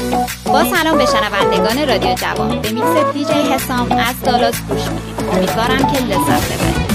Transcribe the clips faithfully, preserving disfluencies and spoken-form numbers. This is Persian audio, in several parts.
با سلام به شنوندگان رادیو جوان، به میکس دیجی حسام از دالاس گوش میدید. امیدوارم که لذت ببرید.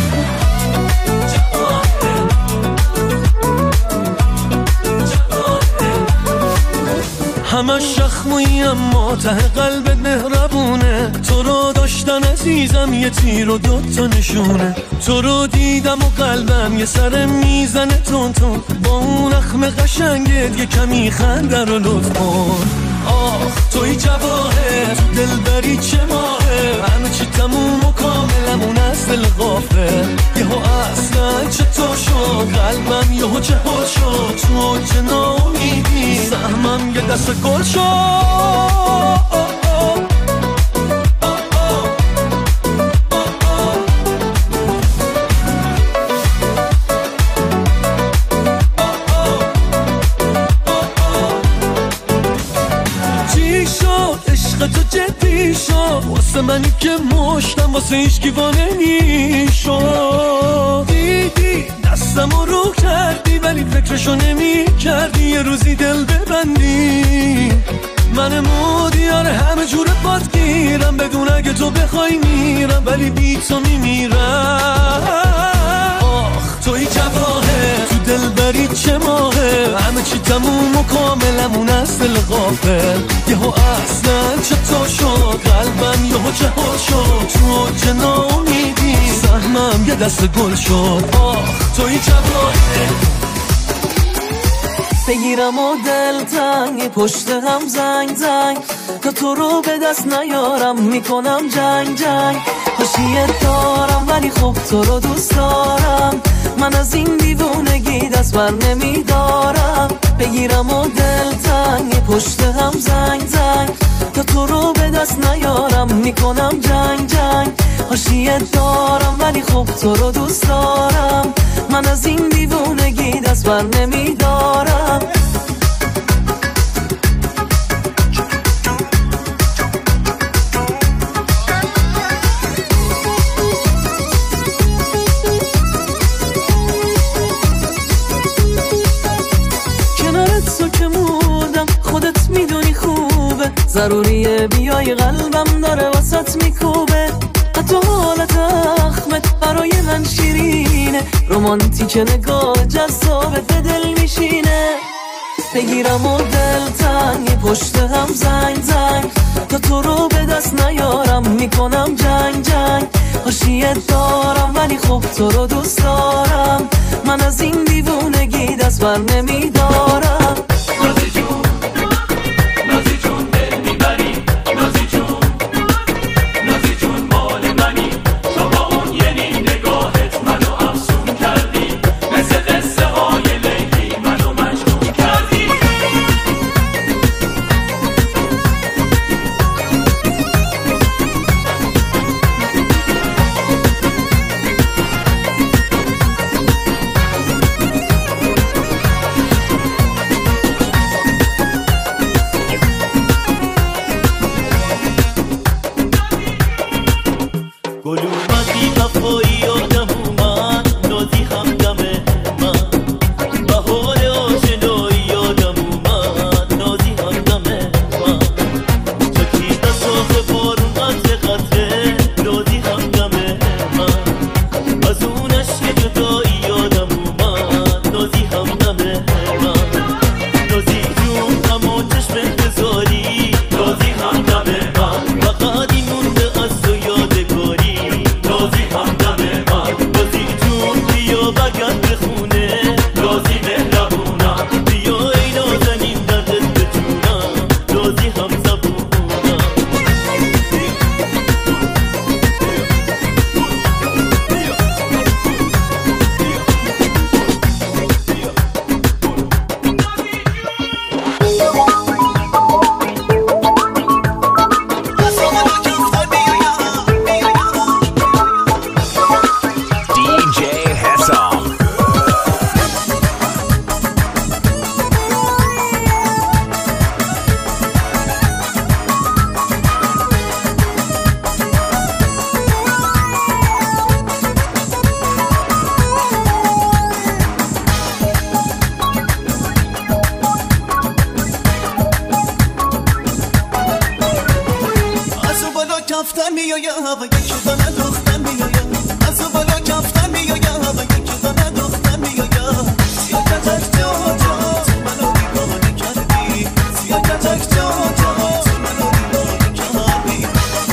همش شخمویی اما ته قلبت مهربونه، تو رو داشتن عزیزم یه تیر و دوتا نشونه، تو رو دیدم و قلبم یه سر میزنه تون تون، با اون اخم قشنگت یه کمی خنده رو لطف کن. آخ توی جواهر تو دل بری چه ماهه، همه چی تموم و کاملمون از دل غافه، یهو اصلا چطور شد قلبم یهو جهل شد، تو چه ناامیدی سهمم یه دست گل شد. تو جدی شد واسه منی که مشتم واسه هیچ گیوانه نیشد، دیدی دستمو رو کردی ولی فکرشو نمی کردی یه روزی دل ببندی، من مودیار همه جور پات گیرم، بدون اگه تو بخوای میرم ولی بی تو میمیرم. آخ توی جواهر تو دل بری چه ماهه، همه چی تموم و کاملمون از دل غافل، یهو اصلا چطور شد قلبم یهو جهل شد، تو چه ناامیدی سهمم یه دست گل شد. آخ توی جواهر بگیرم و دل تنگ پشت هم زنگ زنگ، تا تو رو به دست نیارم میکنم جنگ جنگ، خوشیت دارم ولی خب تو رو دوست دارم، من از این دیوونگی دست بر نمیدارم. بگیرم و دل تنگ پشت هم زنگ زنگ، تا تو رو به دست نیارم میکنم جنگ جنگ، خوشیت دارم ولی خب تو رو دوست دارم، من از این دیوونگی دست بر نمیدارم. ضروریه بیای قلبم داره واسط میکوبه، حتی حالت اخمت برای من شیرینه، رومانتیک نگاه جذابت به دل میشینه. بگیرم و دل تنگ پشت هم زنگ زنگ، تا تو رو به دست نیارم میکنم جنگ جنگ، خوشیت دارم ولی خب تو رو دوست دارم، من از این دیوونگی دست بر نمیدارم. کفتن میایم و یکی دانه دختن میایم از اون بالا کفتن میایم و یکی دانه دختن میایم سیا کتک جا جا تو منو دیوانه کردی سیا کتک جا جا تو منو دیوانه کردی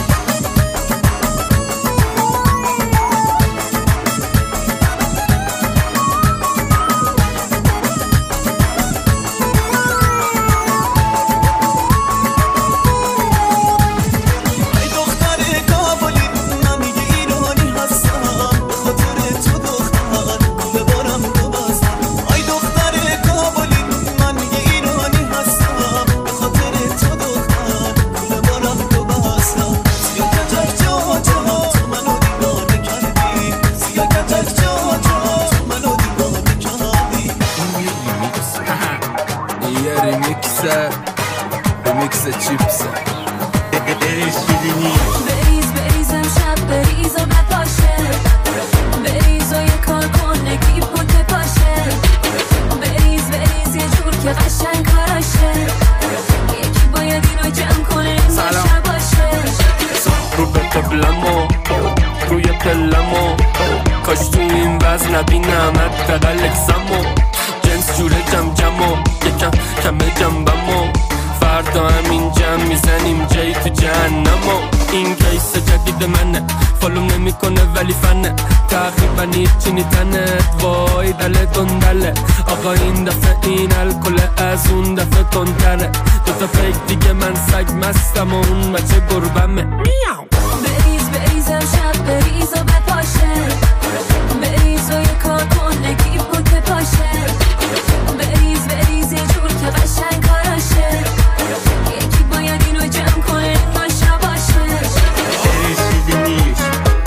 ریمیکس چیپسه بریز بریزم شب بریز و بپاشه بریز و یه کار کن نگی پوت پاشه بریز بریز یه جور که قشنگ کاراشه یکی باید اینو جمع کنه این باشه باشه رو به قبلمو روی پلمو کاش تو این وزن نبینم حداقل اکسمو جنس جوره جم جمو یکم کمه جنبمو فردا همین جمع میزنیم جایی تو جهنمو این کیس جدید منه فالوم نمی کنه ولی فنه تقریبا هیچی نیتنت وای دله دندله آقا این دفعه این الکل از اون دفعه تندتره دوتا فیک دیگه من سگ مستم و اون بچه گربمه میاو بریز بریزم شب بریز و بپاشه بریز و یه کار کن نگی پوت پاشه بریز بریز یه جور که قشنگ کاراشه یکی باید اینو جمع کنه این باشه باشه بریز نیش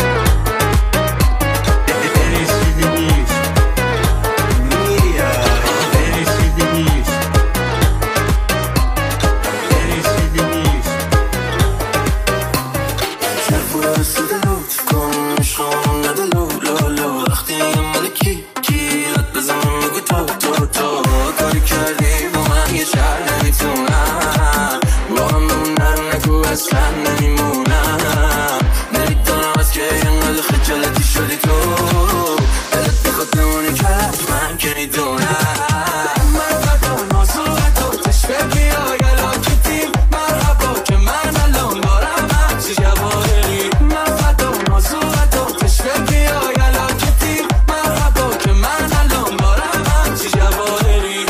بریز نیش میاد بریز نیش بریز نیش چرا سدوت کن شام ندلو لولو وقتی ملکی کی رد بزنم میگو تو تو تو کاری کردی با من یه شهر نمیتونم با هم بمونم نگو اصلا نمیمونم نمیدونم از که اینقدر خجالتی شدی تو دلت بخواد بمونی کرد من که نیدونم مرحبا نازوه تو تشبه یا یلاکتیم مرحبا که من الان دارم همچی جواهری مرحبا نازوه تو تشبه یا یلاکتیم مرحبا که من الان دارم همچی جواهری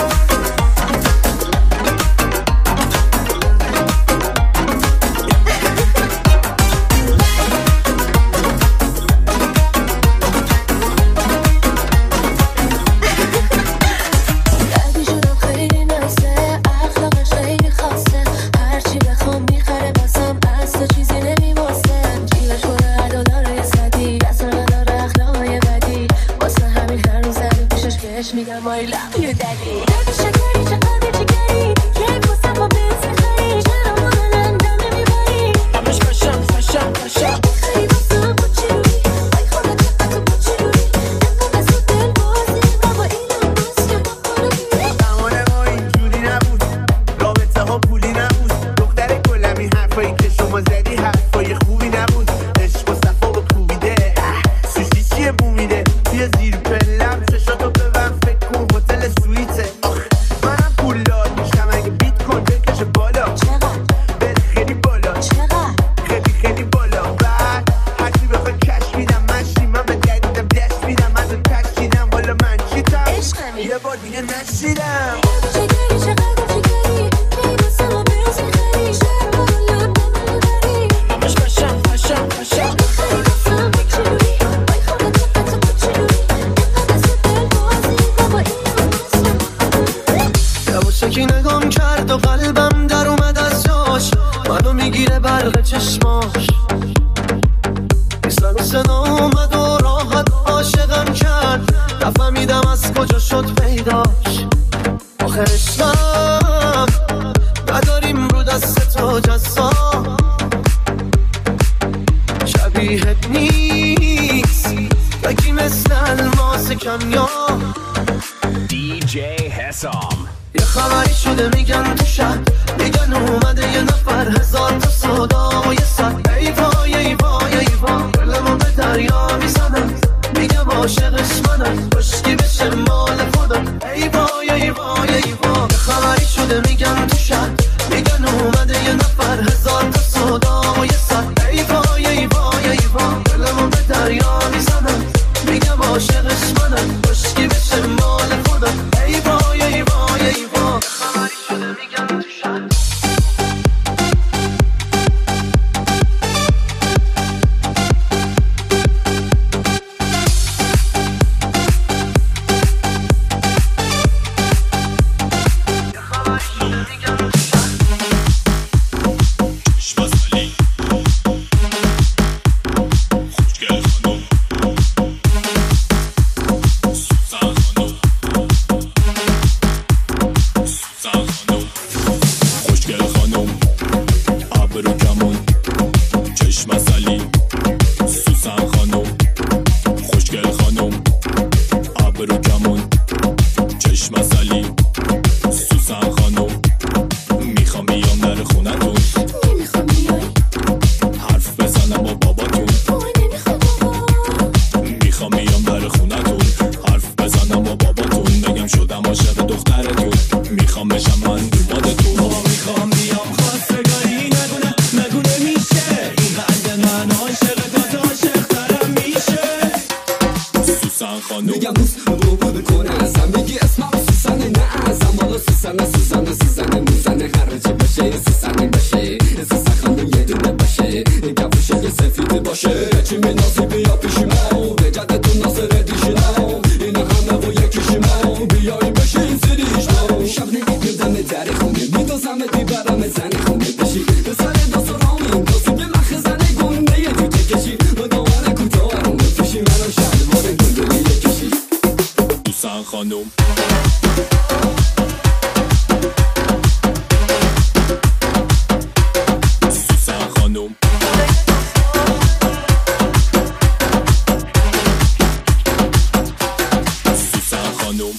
بعدی شدم خیلی نسه اخلاقش خیلی خاصه هرچی بخوام میخره بازم از تو چیزی نمیواسه جیبش پره هر دلار یه صدی اصلا نداره اخلاقای بدی واسه همین هر روز زدی پیشش بهش میگم I love you daddy درد شکری چه قلب جگری یک واسه با بنز میخری چرا مانن دم نمیبری همش فشم فشم فشم خیلی واسه با چی روی آی خدا چقدر تو با چی روی انقدر از تو دل بازی بابا اینم باز که بکنم زمان ما اینجوری نبود رابطه ها پولی نبود دختر کلم این حرفایی که شما زدی حرفای خوبی نبود عشق و صفا و کوبیده سوشی چیه بومیده بیا زیر پلم چشاتو ببن فکر کن هتل سویته آخ منم پول دار میشم اگه بیت کن بکشه بالا بره خیلی بالا خیلی خیلی بالا بعد هرچی بخوای کش میدم من شیمم به جدیدم دست میدم از اون تشکیدم والا من چیتم یه بار دیگه نشیدم شکری چقدر شکری کی واسه ما بنز میخری شهر بالا نمیبری همش فشم فشم فشم خیلی واسه با چی روی آی خدا چقدر تو با چی روی انقدر از تو دل بازی بابا اینم باز که یواشکی نگام کرد و قلبم در اومد از جاش منو میگیره برق چشماش سر و صدا اومد و راحت عاشقم کرد نفهمیدم از کجا شد پیداش آخه عشقم نداریم رو دست تو جسام شبیهت نیست یکی مثل الماس کمیا دی جی حسام یه خبری شده میگن تو شهر میگن اومده یه نفر هزار تا صدا و یه ساعت ای میخوام بیام در خونتون نمیخوام بیای حرف بزنم با باباتون بابا نمیخوام بابا میخوام بیام در خونتون حرف بزنم با باباتون بگم شدم عاشق دخترتون میخوام بشم من دوبادتون بابا میخوام بیام خواستگاری نگونه نگونه میشه این قلب من عاشق تا عاشق ترم میشه سوسن خانوم میگم دوست رو بکنه ازم میگی اسمم سوسنه نه ازم حالا سوسنه سوسنه سوسنه موزنه خرجه بشه سوسنه بشه سوسن خانوم یه دونه باشه گفوشه یه سفید باشه چی مناسی بیا پیشیمو به جدتون ناصر دیشنو این همه و یکیشیمو بیایی بشه این سریشنو شب نمیدم در خونه میدازم بیبرم زن خونه بشی به سر داست رامین داست به مخ زنه گنده یه تو تکشی و دوانه کوتاه رو بفشی منو شلوار گنده یکشی سوسن خانوم سوسن خانوم سوسن خانوم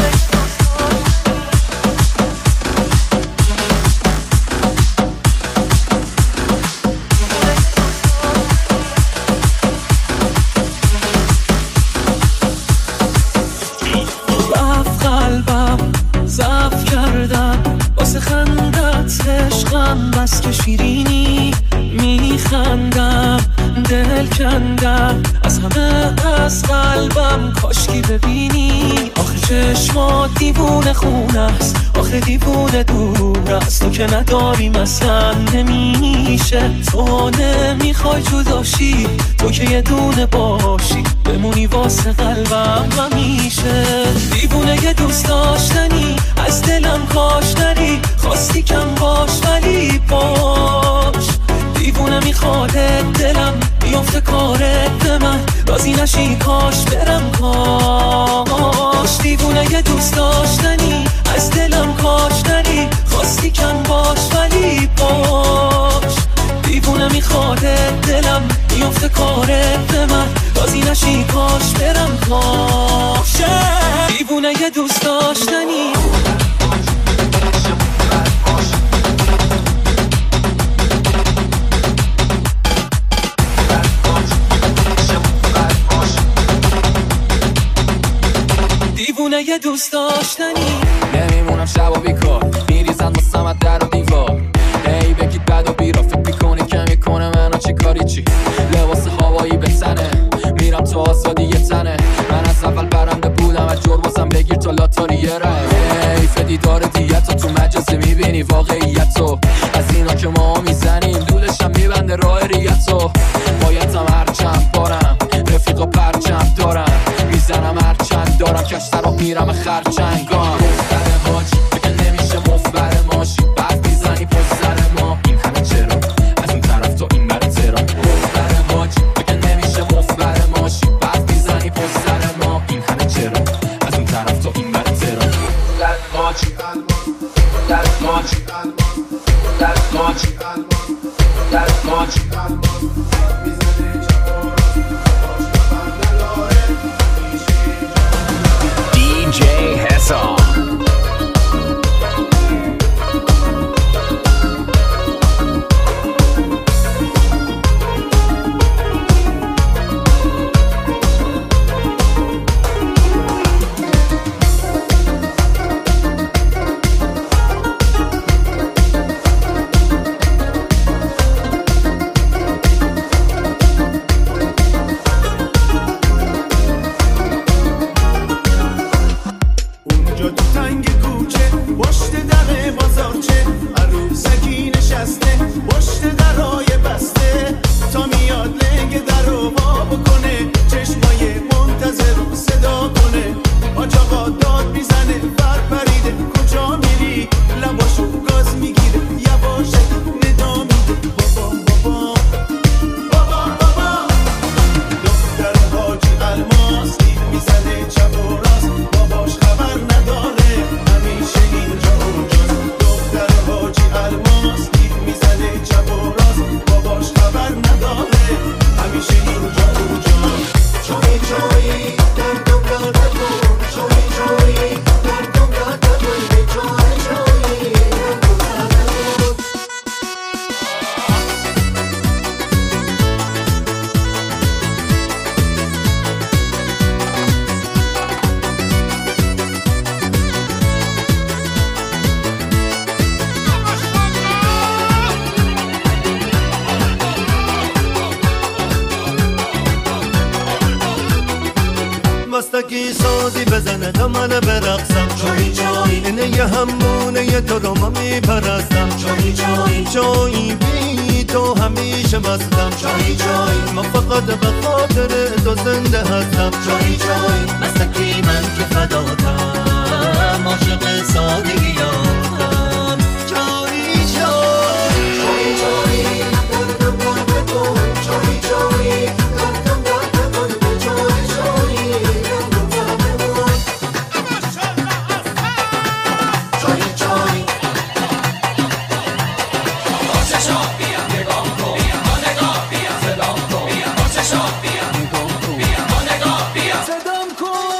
رفت قلبم ضعف کردم واسه خندت عشقم بس که شیرینی میخندم دل کندم از همه از قلبم کاشکی ببینی آخه چشمات دیوونه خونه است آخه دیوونه دور است تو که نداری مثلا نمیشه تو نمیخوای جداشی تو که یه دونه باشی بمونی واسه قلبم همیشه دیوونه یه دوست داشتنی از دلم کاش نری خواستی کم باش ولی باش دیوونه میخواد دلم بیافته کارت به من راضی نشی کاش برم کاش دیوونه یه دوست داشتنی از دلم کاش نری خواستی کم باش ولی باش دیوونه میخواد دلم بیافته کارت به من راضی نشی کاش برم کاش دیوونه یه دوست داشتنی دیوونه یه دوست داشتنی نمیمونم شب و بیکار میریزن واسمت در و دیوار ای بگید بد و بیرا فکر میکنی که میکنه منو چی کاری چی لباس هوایی به تنه میرم تو آزادی یه تنه من از اول برنده بودم از جور واسم بگیر تا لاتاری یه رای حیف دیدار دیت تو مجازه میبینی واقعیت تو از اینا که ما میزنیم دولشم میبنده راه ریتو بایدم هر چند بارم رفیقا پرچم دارم میزنم هر چند دارم کش طرف میرم خرچنگان مفتر حاجی بگه نمیشه مفبر ماشی بعد میزنی پشت سر ما این همه چرا از اون طرف تو این بره ترا مفتر حاجی بگه نمیشه مفبر ماشی بعد میزنی پشت سر ما این همه چرا از اون طرف تو این بره ترا حاجی حاجی حاجی حاجی دی جی حسام. اونجا سازی بزنه تا من برقصم. جایی جایی اینه یه همونه یه تو رو من میپرستم. جایی جایی جایی بی تو همیشه مستم. جایی جایی من فقط به خاطر تو زنده هستم. جایی جایی مستکی من که فداتم، عاشق سادگیاتم. جایی جایی جایی جایی دردم درد تو. جایی جایی دردم درد تو. جایی جایی دردم درد تو. جایی جایی با چشا بیا نگاه کن، با نگاه بیا صدام کن. با چشا بیا نگاه کن، با نگاه بیا صدام کن.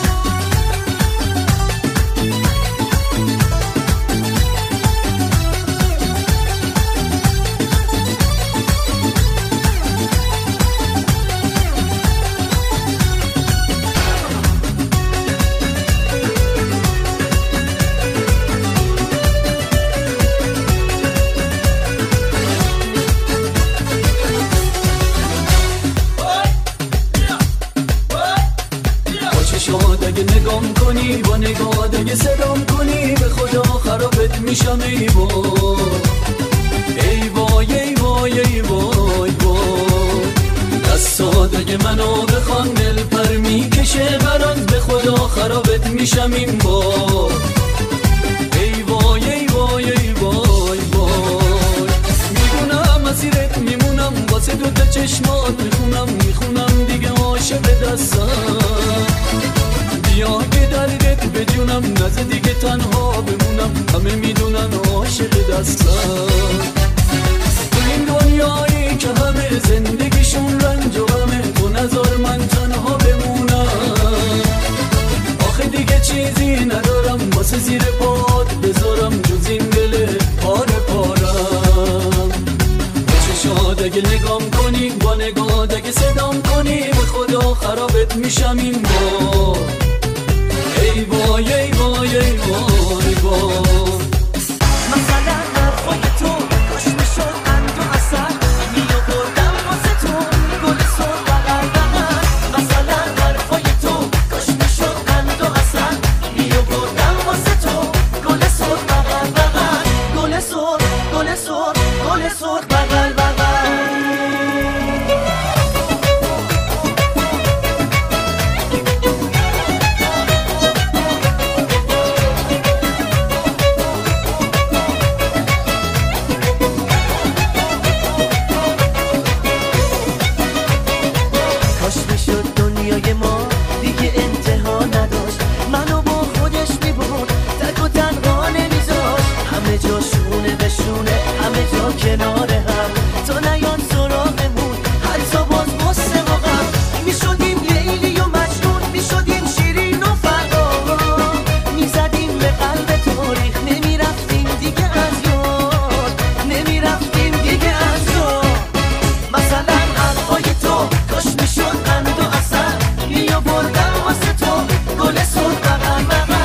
اگه نگام کنی با نگاه اگه صدام کنی به خدا خرابت میشم. ای وای ای وای ای وای ای وای وای دستات اگه منو بخوان دل پر میکشه برات به خدا خرابت میشم. این بار ای وای ای وای ای وای وای میدونم مسیرت میمونم واسه دوتا چشمات میخونم میخونم دیگه عاشق دستم. بیا که دردت به جونم نزد دیگه تنها بمونم. همه میدونن عاشق دستم. تو این دنیایی که همه زندگیشون رنج و غمه تو نذار من تنها بمونم. آخه دیگه چیزی ندارم واسه زیر پات بذارم جز این دل پاره پارم. با چشات اگه نگام کنی با نگاه اگه صدام کنی به خدا خرابت میشم. این بار ای وای ای وای ای وای وای مثلا حرفای تو کاش میشد قند و عسل میآوردم واسه تو گل سرخ بغل بغل. مثلا حرفای تو کاش میشد قند و عسل میآوردم واسه تو گل سرخ بغل بغل. گل سرخ گل سرخ گل سرخ بغل بغل. کنار هم تا نیان سراغمون حتی باز غصه و غم. میشدیم لیلی و مجنون میشدیم شیرین و فرهاد. میزدیم به قلب تاریخ نمیرفتیم دیگه از یاد. نمیرفتیم دیگه از یاد. مثلا حرفای تو کاش میشد قند و عسل میآوردم واسه تو گل سرخ بغل بغل.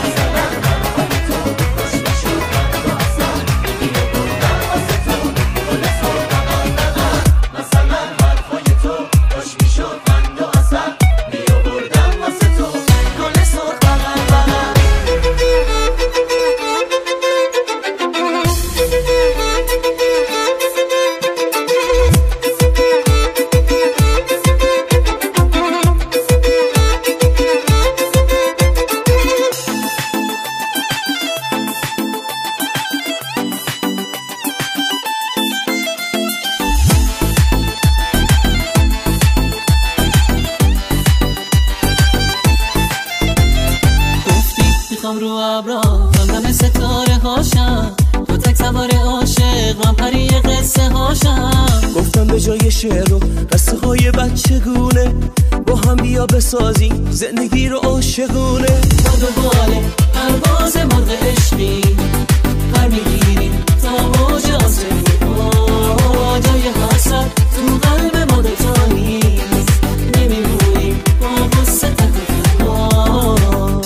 رو ابرا همدم ستاره هاشم تو تک سوار عاشق من پری قصه هاشم. گفتم به جای شعر و قصه های بچگونه با هم بیا بسازیم زندگی رو عاشقونه. با دوباره پرواز مرغ عشقی پر میگیریم تا موج آسمون. جای حسد تو قلب ما دوتا نیست نمیمونیم با قصه تک و تنها.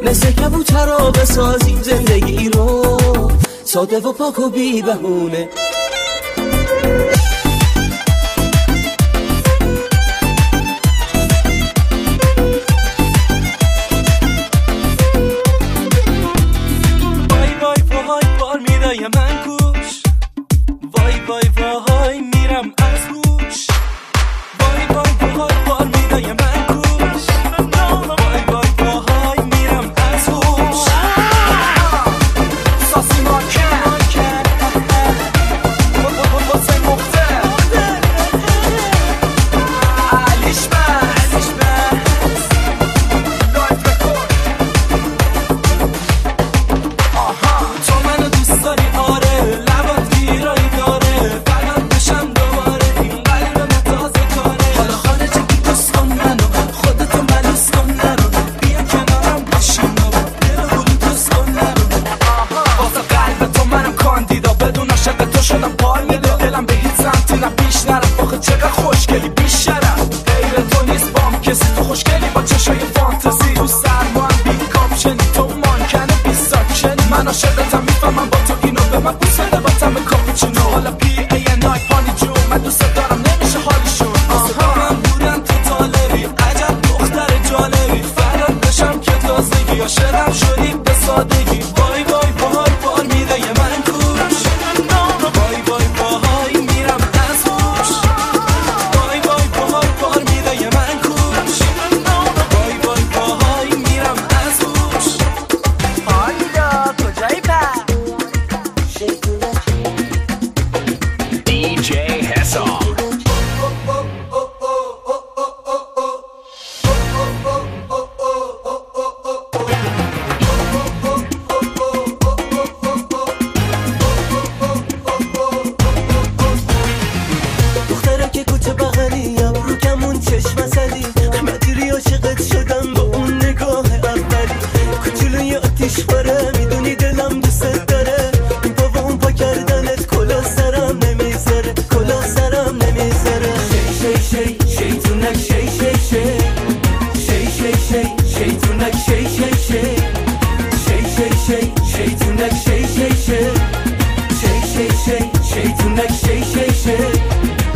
مثل کبوترا بسازیم زندگی رو ساده و پاک و بی بهونه. وای وای وای بار میدای من کوش، وای وای وای میرم از گوش، وای وای وای بار میدای من کوش، وای وای وای میرم از گوش. ساسی مارکن واسه مختر علیش بس لایف بکن. آها تو منو دوست داری آره، لبات گیرایی داره، فقط بشم دوباره این قلب من تازه کاره. حالا خارجه که دوست کن منو، خودتو ملوس کن نرو، بیا کنارم بشین بابا دلو گلو دوست کن نرو. واسه قلب تو منم کاندیدا، بدون عاشق تو شدم پای میده، دلم به هیچ سمتی نه پیش نرفت. آخه چقدر خوشگلی بی شرف، غیر تو نیست بام کسی، تو خوشگلی با چشای فانتزی، تو سرما هم بی کاپشنی، تو مانکنه بی ساکشنی. من عاشقتم میفهمم با تو اینو، به من بوس بده با طعم کاپوچینو. حالا پی ای نایت پانی جون من دوست دارم نمیشه حالشون. آها من بودن تو طالبی، عجب دختر جالبی، فرار بشم که تازگی عاشقم شدی به سادگی. وای وای وای بار میده یه من کوش، وای وای وای میرم از هوش، وای وای وای بار میده یه من کوش، وای وای وای میرم از هوش. آیدا کجایی پس دی جی حسام. دختره که کوچه بغلیم رو کمون چشم زدی، مدیری عاشقت شدم با اون نگاه اولی. کوچولوی آتیش باره میدونی دلم دوست داره، این پا و اون پا کردنت کلا سرم نمیذاره، کلا سرم نمیذاره. شی شی شی شیطونک شی شی شی شی شی شی شیطونک شی شی شی شی شی شی شیطونک شی شی شی شی شی شی شیطونک شی شی شی.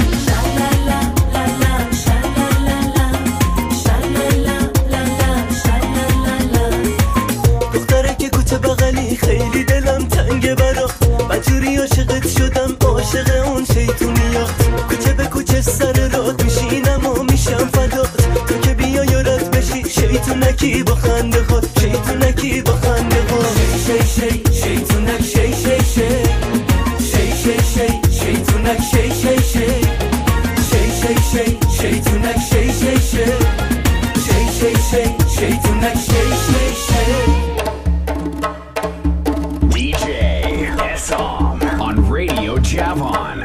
دختره که کوچه بغلی خیلی دلم تنگه برا، مجوری عاشقت شدم عاشق اون شیطونیات. کوچه به کوچه سر راه میشینم و میشم فدات، تو که بیا یارت بشی شیطونکی با خنده خود، شیطونکی با خنده خود. شی شی شی شیطونک شی شی شی شی شی شی شیطونک شی شی شی شی شی شی شیطونک شی شی شی شی شی شی شیطونک شی شی شی. دی جی حسام on Radio Javon.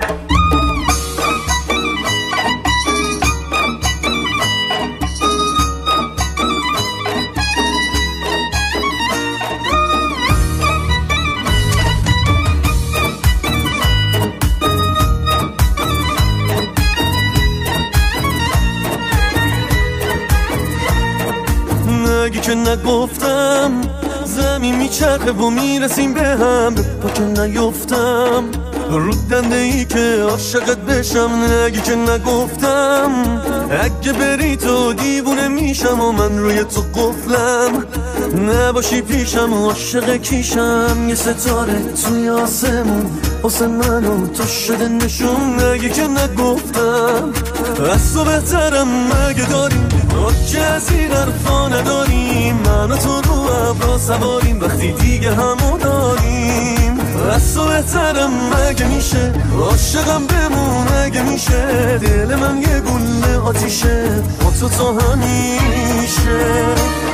نگی که نگفتم زمین میچرخه و میرسیم به هم، به پا که نیفتم رو دنده ای که عاشقت بشم. نگی که نگفتم اگه بری تو دیوونه میشم و من روی تو قفلم، نباشی پیشم و عاشق کیشم. یه ستاره توی آسمون واسه من و تو شده نشون. نگی که نگفتم از تو بهترم مگه داریم، که از این حرفا نداریم. من و تو رو ابرا سواریم وقتی دیگه همو داریم. از تو بهترم مگه میشه، عاشقم بمون مگه میشه. دل من یه گله آتیشه با تو تا همیشه.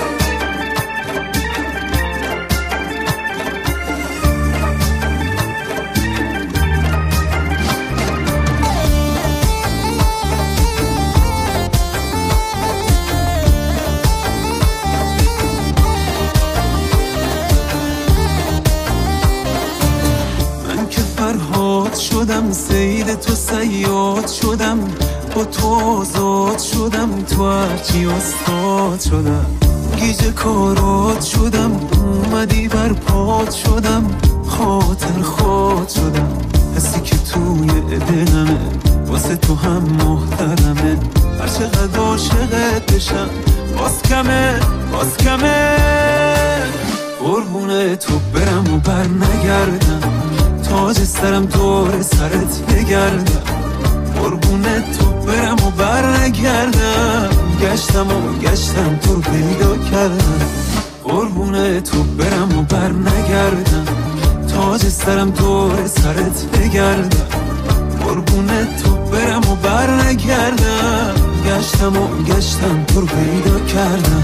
شدم سید تو صیاد شدم، با تو آزاد شدم، تو هرچی استاد شدم. گیج کارات شدم، اومدی بر پات شدم، خاطر خود شدم، حسی که توی دلمه واسه تو هم محترمه، هر چقدر عاشقت بشم باز کمه باز کمه. قربونه تو برم و بر نگردم، تاج سرم دور سرت بگردم، قربونه تو برم و بر نگردم، گشتم و گشتم تو رو پیدا کردم، قربونه تو برم و بر نگردم، تاج سرم دور سرت بگردم، قربونه تو برم و بر نگردم، گشتم و گشتم تو رو پیدا کردم.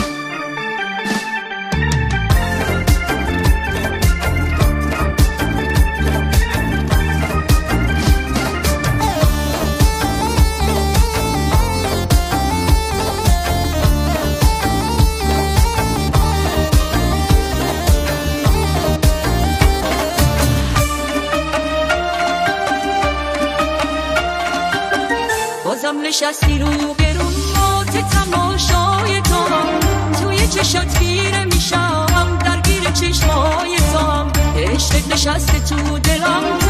بازم نشستی رو برون مات تماشای تو، توی چشات گیره میشم درگیر چشمای تو، عشقت نشسته تو دلم